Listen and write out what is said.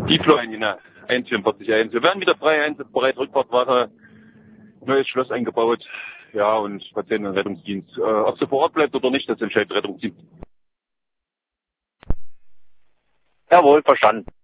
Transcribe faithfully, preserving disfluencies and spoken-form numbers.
Tieflo-Linie eins vierundvierzig eins. Wir werden wieder frei einsatzbereit, Rückfahrtwache, neues Schloss eingebaut. Ja, und Patienten- und Rettungsdienst. Äh, ob sie vor Ort bleibt oder nicht, das entscheidet Rettungsdienst. Jawohl, verstanden.